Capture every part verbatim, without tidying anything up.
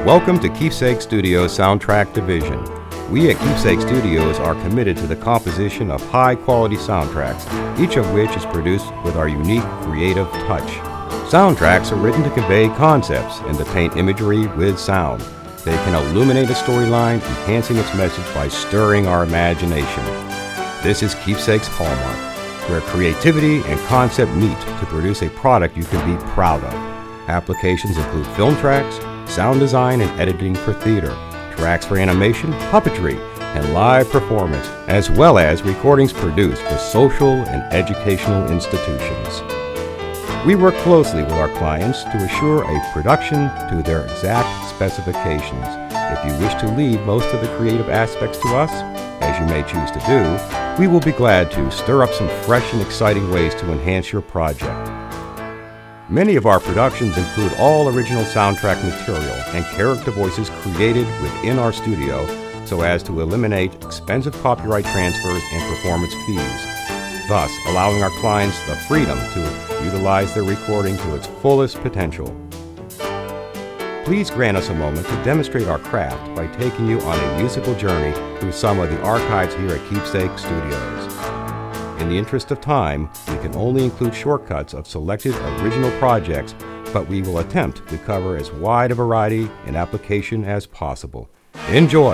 Welcome to Keepsake Studios Soundtrack Division. We at Keepsake Studios are committed to the composition of high-quality soundtracks, each of which is produced with our unique creative touch. Soundtracks are written to convey concepts and to paint imagery with sound. They can illuminate a storyline, enhancing its message by stirring our imagination. This is Keepsake's hallmark, where creativity and concept meet to produce a product you can be proud of. Applications include film tracks, sound design and editing for theater, tracks for animation, puppetry, and live performance, as well as recordings produced for social and educational institutions. We work closely with our clients to assure a production to their exact specifications. If you wish to leave most of the creative aspects to us, as you may choose to do, we will be glad to stir up some fresh and exciting ways to enhance your project. Many of our productions include all original soundtrack material and character voices created within our studio so as to eliminate expensive copyright transfers and performance fees, thus allowing our clients the freedom to utilize their recording to its fullest potential. Please grant us a moment to demonstrate our craft by taking you on a musical journey through some of the archives here at Keepsake Studios. In the interest of time, we can only include shortcuts of selected original projects, but we will attempt to cover as wide a variety and application as possible. Enjoy!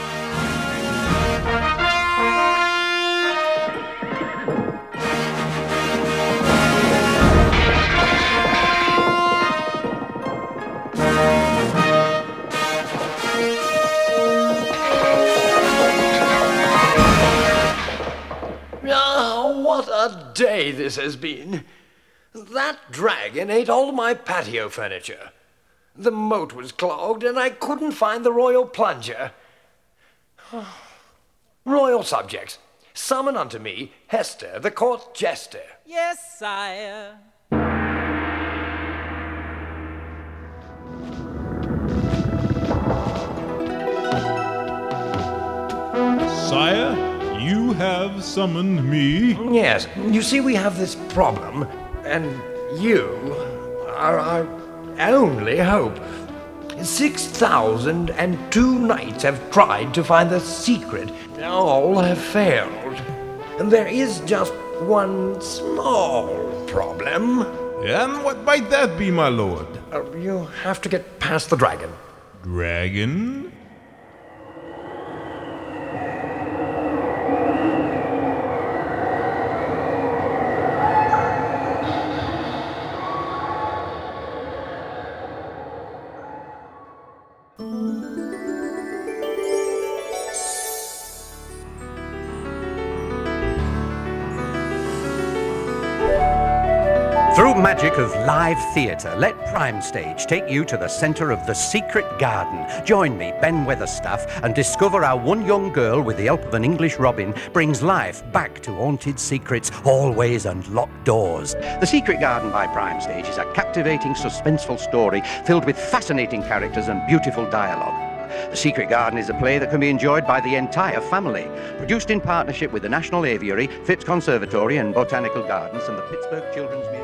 Day this has been. That dragon ate all my patio furniture. The moat was clogged and I couldn't find the royal plunger. Royal subjects, summon unto me Hester, the court jester. Yes, sire. Sire? You have summoned me? Yes, you see we have this problem, and you are our only hope. Six thousand and two knights have tried to find the secret. All have failed. And there is just one small problem. And what might that be, my lord? Uh, you have to get past the dragon. Dragon? Through magic of live theatre, let Prime Stage take you to the centre of the secret garden. Join me, Ben Weatherstaff, and discover how one young girl, with the help of an English robin, brings life back to haunted secrets, hallways and locked doors. The Secret Garden by Prime Stage is a captivating, suspenseful story filled with fascinating characters and beautiful dialogue. The Secret Garden is a play that can be enjoyed by the entire family. Produced in partnership with the National Aviary, Phipps Conservatory and Botanical Gardens and the Pittsburgh Children's Museum.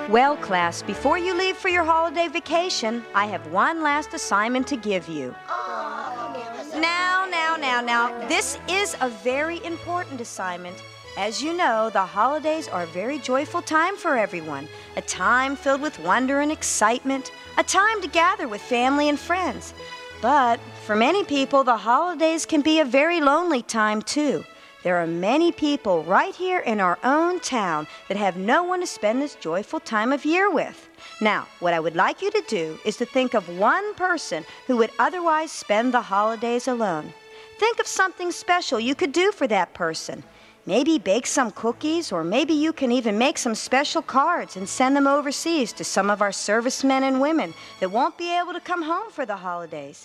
Well, class, before you leave for your holiday vacation, I have one last assignment to give you. Now, now, now, now, this is a very important assignment. As you know, the holidays are a very joyful time for everyone, a time filled with wonder and excitement, a time to gather with family and friends. But for many people, the holidays can be a very lonely time, too. There are many people right here in our own town that have no one to spend this joyful time of year with. Now, what I would like you to do is to think of one person who would otherwise spend the holidays alone. Think of something special you could do for that person. Maybe bake some cookies, or maybe you can even make some special cards and send them overseas to some of our servicemen and women that won't be able to come home for the holidays.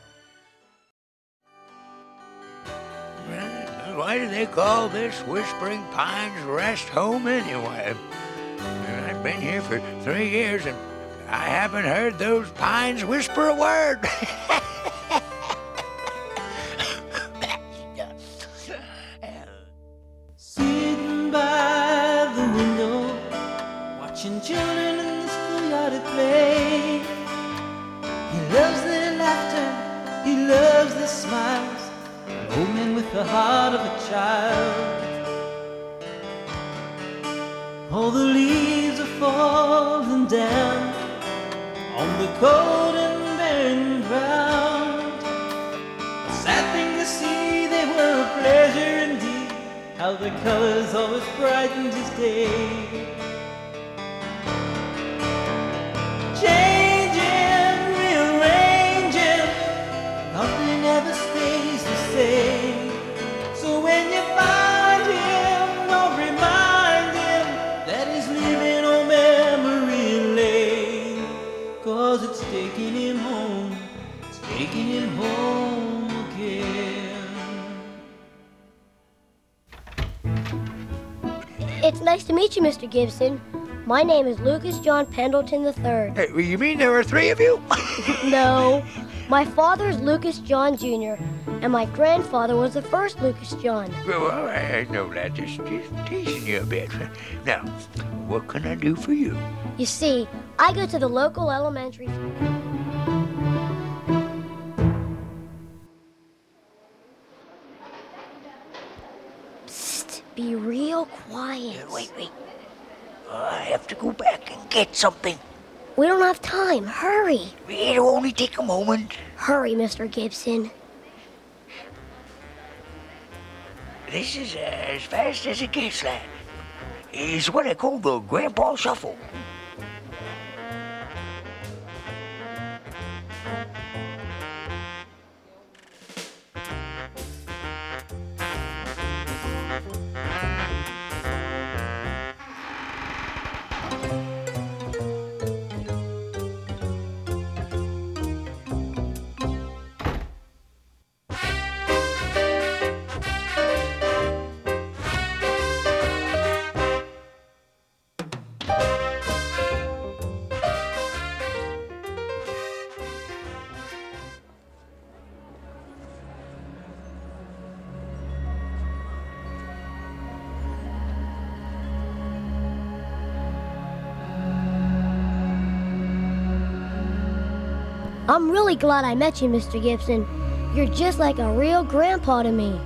Why do they call this Whispering Pines Rest Home anyway? I've been here for three years and I haven't heard those pines whisper a word. Sitting by the window, watching children in the schoolyard at play. He loves their laughter, he loves their smiles. An old man with the heart of a child. All the leaves are falling down on the cold and barren ground. A sad thing to see, they were a pleasure indeed. How the colors always brightened his day. Changing, rearranging, nothing ever stays the same. So when you find him, don't remind him that he's living on memory lane. Cause it's taking him home, it's taking him home again. It's nice to meet you, Mister Gibson. My name is Lucas John Pendleton the third. Hey, you mean there are three of you? No, my father is Lucas John Junior, and my grandfather was the first Lucas John. Well, I know that. Just, just teasing you a bit. Now, what can I do for you? You see, I go to the local elementary school. Psst, be real quiet. Wait, wait. I have to go back and get something. We don't have time. Hurry. It'll only take a moment. Hurry, Mister Gibson. This is uh, as fast as it gets, lad. It's what I call the Grandpa Shuffle. I'm really glad I met you, Mister Gibson. You're just like a real grandpa to me.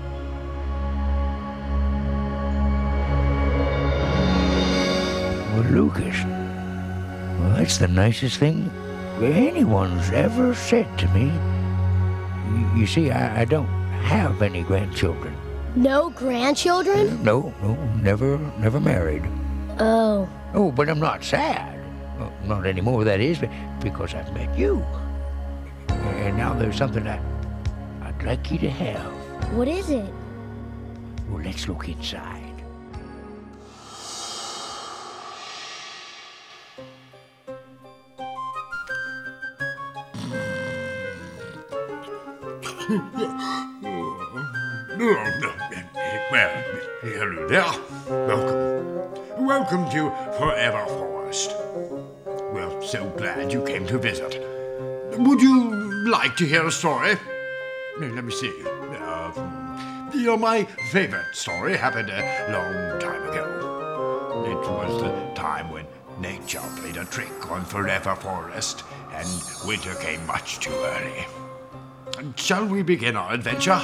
Well, Lucas, well, that's the nicest thing anyone's ever said to me. You, you see, I, I don't have any grandchildren. No grandchildren? No, no, never, never married. Oh. Oh, but I'm not sad. Well, not anymore, that is, because I've met you. And now there's something I, I'd like you to have. What is it? Well, let's look inside. Well, hello there. Welcome. Welcome to Forever Forest. Well, so glad you came to visit. Would you like to hear a story? Let me see. Uh, you know, my favorite story happened a long time ago. It was the time when Nature played a trick on Forever Forest, and winter came much too early. Shall we begin our adventure?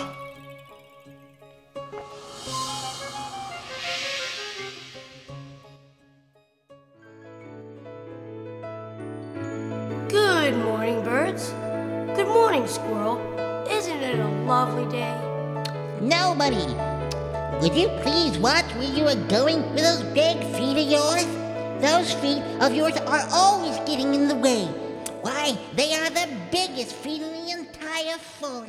Good morning, birds. Good morning, squirrel. Isn't it a lovely day? Nobody! Would you please watch where you are going with those big feet of yours? Those feet of yours are always getting in the way. Why, they are the biggest feet in the entire forest.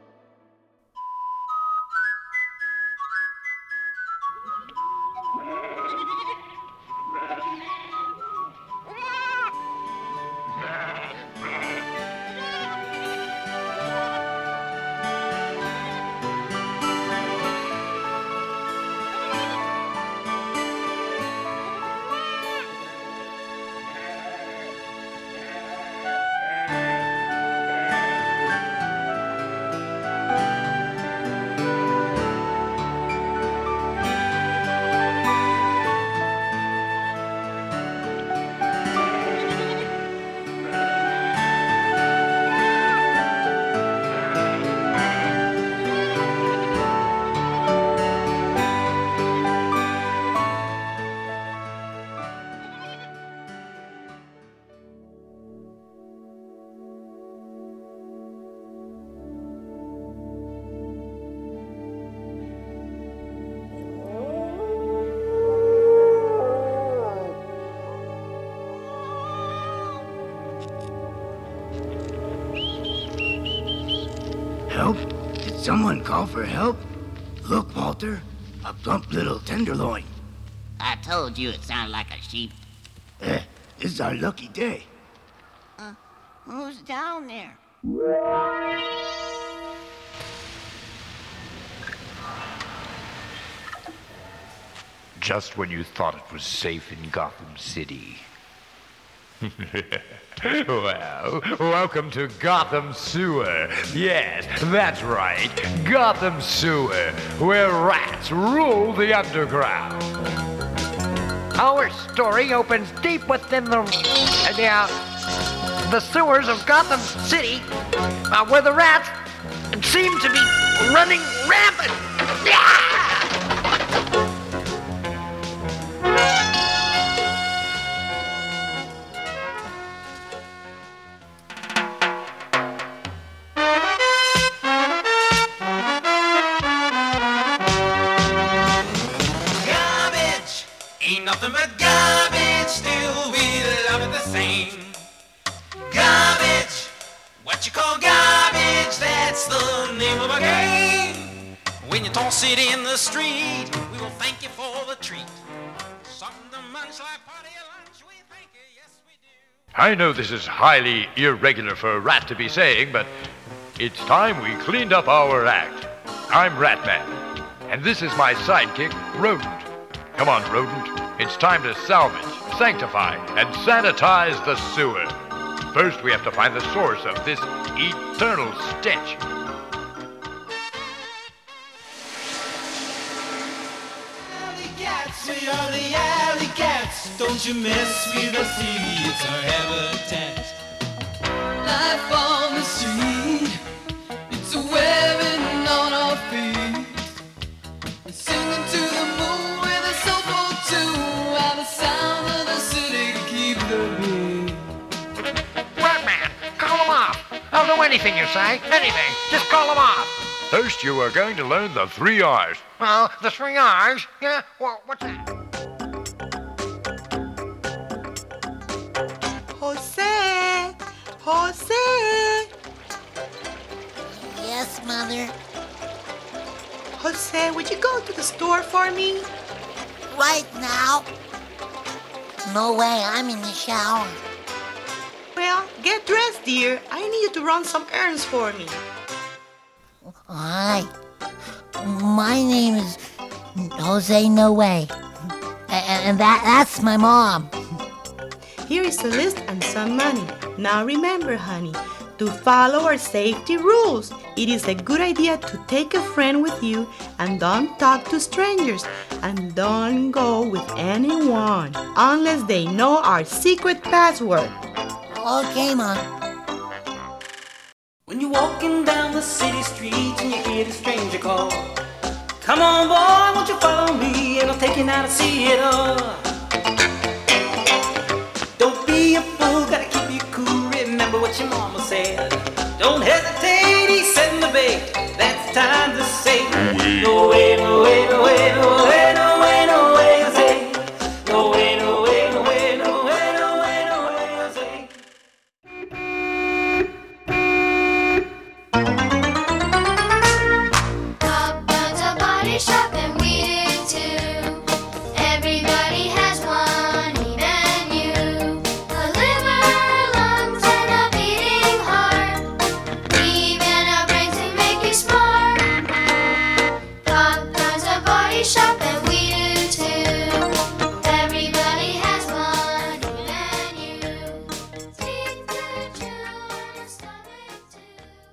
Help? Did someone call for help? Look, Walter, a plump little tenderloin. I told you it sounded like a sheep. Eh, this is our lucky day. Uh, who's down there? Just when you thought it was safe in Gotham City. Well, welcome to Gotham Sewer. Yes, that's right, Gotham Sewer, where rats rule the underground. Our story opens deep within the uh, the, uh, the sewers of Gotham City, uh, where the rats seem to be running rampant. Yeah! Ain't nothing but garbage, still we love it the same. Garbage, what you call garbage, that's the name of a game. When you toss it in the street, we will thank you for the treat. Something much like party lunch, we thank you, yes we do. I know this is highly irregular for a rat to be saying, but it's time we cleaned up our act. I'm Ratman, and this is my sidekick, Rodent. Come on, Rodent. It's time to salvage, sanctify, and sanitize the sewer. First, we have to find the source of this eternal stench. Alley cats, we are the alley cats. Don't you mess with us, see, it's our habitat. Life on the street, it's a webbing on our feet. Singing to the moon with a soulful tune, while the sound of the city keep the beat. Ratman, call them off. I'll do anything you say. Anything. Just call them off. First, you are going to learn the three R's. Oh, the three R's? Yeah? Well, what's that? Jose! Jose! Yes, Mother? Jose, would you go to the store for me? Right now? No way, I'm in the shower. Well, get dressed, dear. I need you to run some errands for me. Hi. My name is Jose No Way. And that, that's my mom. Here is a list and some money. Now remember, honey, to follow our safety rules. It is a good idea to take a friend with you and don't talk to strangers. and don't go with anyone unless they know our secret password. Okay, Mom. When you're walking down the city streets and you hear the stranger call, come on, boy, won't you follow me and I'll take you now to see it all. Don't be a fool, gotta keep you cool, remember what your mama said. Don't hesitate, he set the bait, that's time to say, no way, no way, no way, no way, no way, no way, I say, no way, no way, no way, no way, no way, no way, I say. Papa's a body shop and we do too. Everybody has one, even you. A liver, lungs, and a beating heart. Even a brain to make you smart. Papa's a body shop and we do too. Everybody has one, even you. Teeth to chew and a stomach too.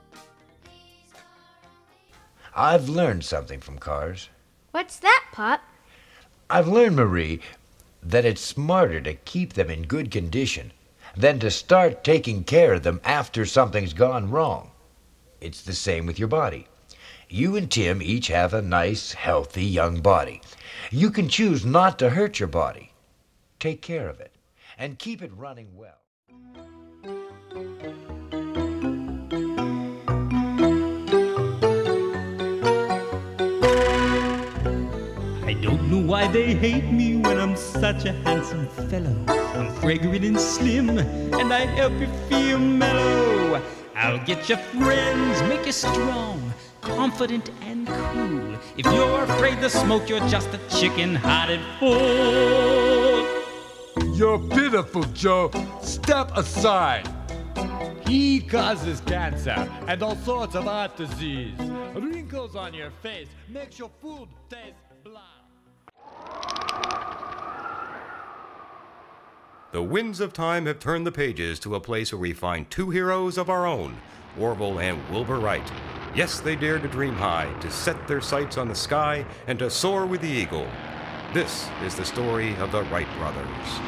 I've learned something from cars. What's that, Pop? I've learned, Marie, that it's smarter to keep them in good condition than to start taking care of them after something's gone wrong. It's the same with your body. You and Tim each have a nice, healthy, young body. You can choose not to hurt your body. Take care of it and keep it running well. I don't know why they hate me when I'm such a handsome fellow. I'm fragrant and slim, and I help you feel mellow. I'll get you friends, make you strong, confident and cool. If you're afraid to smoke, you're just a chicken-hearted fool. You're pitiful, Joe. Step aside. He causes cancer and all sorts of heart disease. Wrinkles on your face makes your food taste bland. The winds of time have turned the pages to a place where we find two heroes of our own, Orville and Wilbur Wright. Yes, they dared to dream high, to set their sights on the sky, and to soar with the eagle. This is the story of the Wright brothers.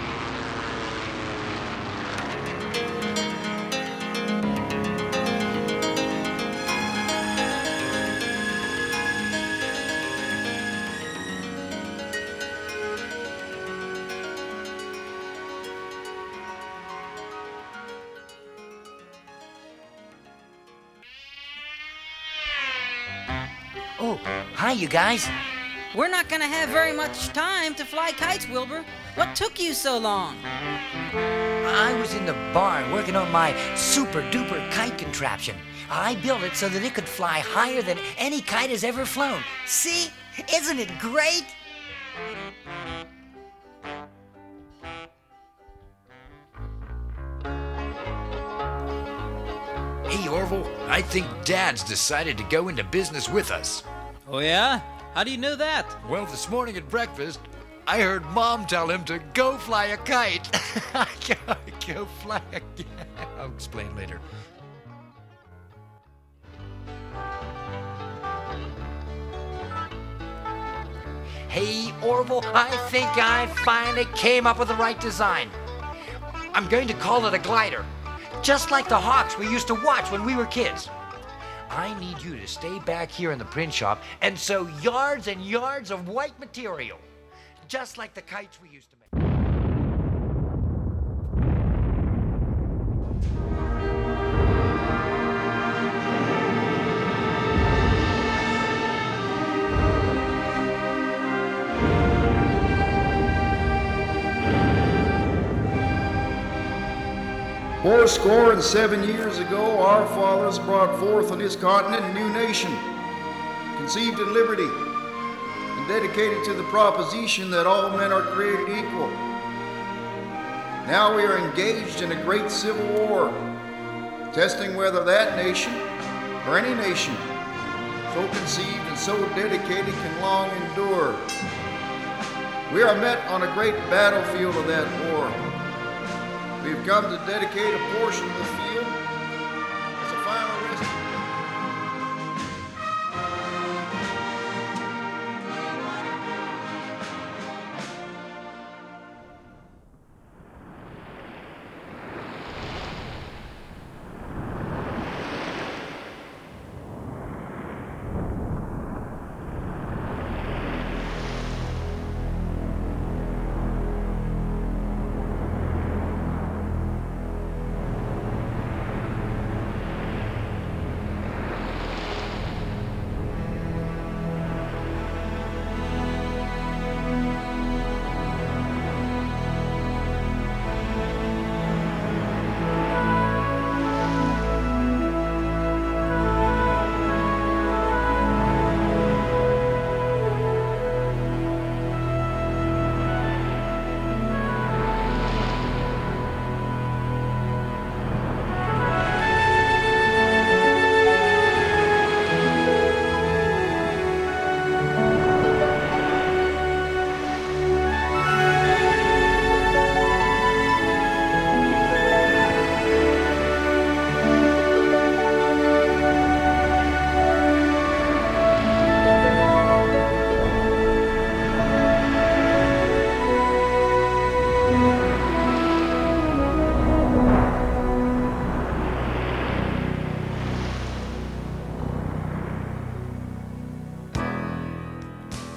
Oh, hi, you guys. We're not gonna have very much time to fly kites, Wilbur. What took you so long? I was in the barn working on my super-duper kite contraption. I built it so that it could fly higher than any kite has ever flown. See? Isn't it great? Hey, Orville, I think Dad's decided to go into business with us. Oh, yeah? How do you know that? Well, this morning at breakfast, I heard Mom tell him to go fly a kite. go, go fly a kite. I'll explain later. Hey, Orville, I think I finally came up with the right design. I'm going to call it a glider, just like the hawks we used to watch when we were kids. I need you to stay back here in the print shop and sew yards and yards of white material, just like the kites we used to make. Four score and seven years ago, our fathers brought forth on this continent a new nation, conceived in liberty, and dedicated to the proposition that all men are created equal. Now we are engaged in a great civil war, testing whether that nation, or any nation, so conceived and so dedicated can long endure. We are met on a great battlefield of that war. We've come to dedicate a portion of the field as a final rescue.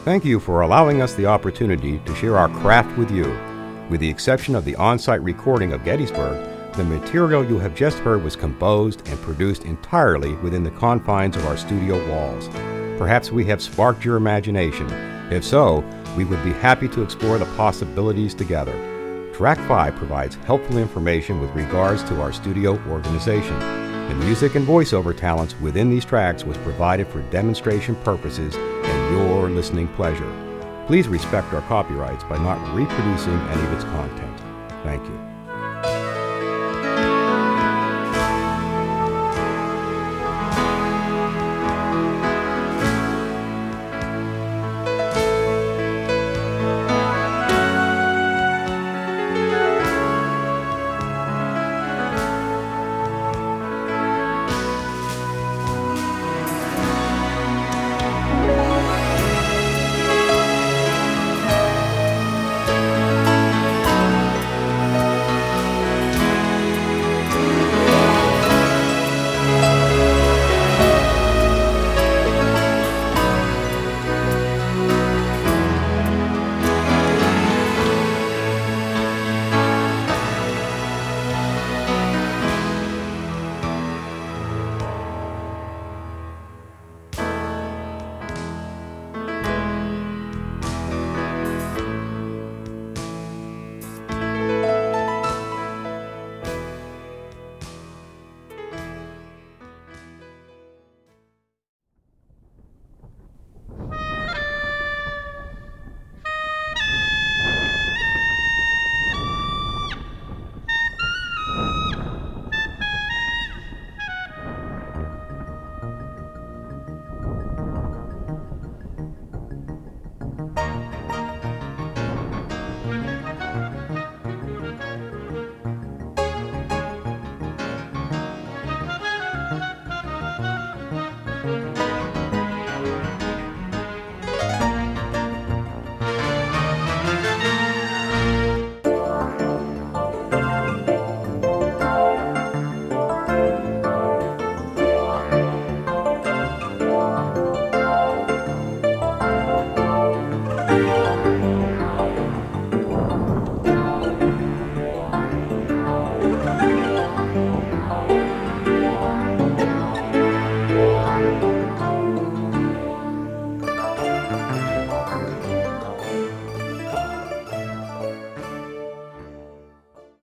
Thank you for allowing us the opportunity to share our craft with you. With the exception of the on-site recording of Gettysburg, the material you have just heard was composed and produced entirely within the confines of our studio walls. Perhaps we have sparked your imagination. If so, we would be happy to explore the possibilities together. Track five provides helpful information with regards to our studio organization. The music and voiceover talents within these tracks was provided for demonstration purposes and your listening pleasure. Please respect our copyrights by not reproducing any of its content. Thank you.